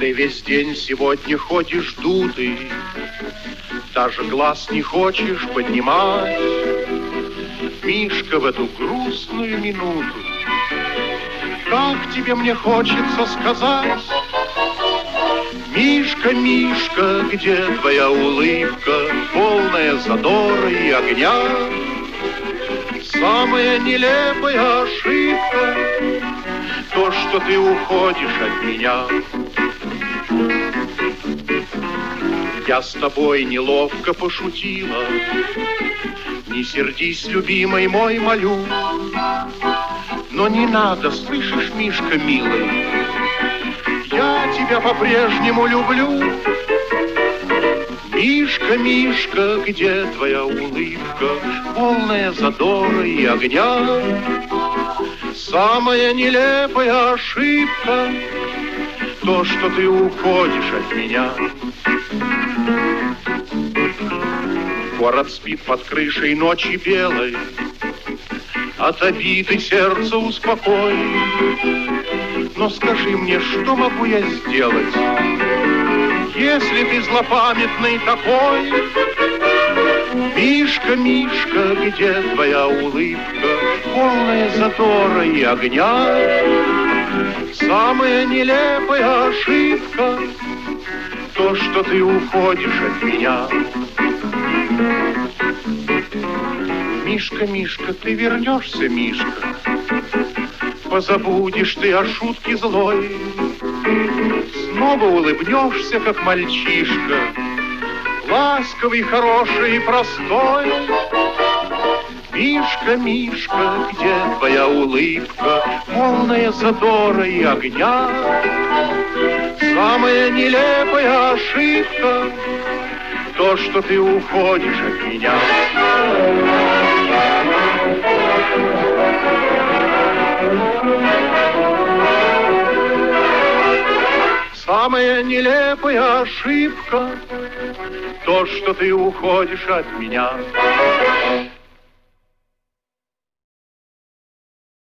Ты весь день сегодня ходишь дутый, даже глаз не хочешь поднимать. Мишка, в эту грустную минуту как тебе мне хочется сказать: Мишка, Мишка, где твоя улыбка, полная задора и огня? Самая нелепая ошибка — то, что ты уходишь от меня. Я с тобой неловко пошутила, не сердись, любимый мой, молю. Но не надо, слышишь, Мишка, милый, я тебя по-прежнему люблю. Мишка, Мишка, где твоя улыбка, полная задора и огня? Самая нелепая ошибка — то, что ты уходишь от меня. Город спит под крышей ночи белой, от обиды сердце успокой. Но скажи мне, что могу я сделать, если ты злопамятный такой? Мишка, Мишка, где твоя улыбка, полная задора и огня? Самая нелепая ошибка — то, что ты уходишь от меня. Мишка, Мишка, ты вернешься, Мишка, позабудешь ты о шутке злой, снова улыбнешься, как мальчишка, ласковый, хороший и простой. Мишка, Мишка, где твоя улыбка, полная задора и огня? Самая нелепая ошибка — то, что ты уходишь от меня. Самая нелепая ошибка — то, что ты уходишь от меня.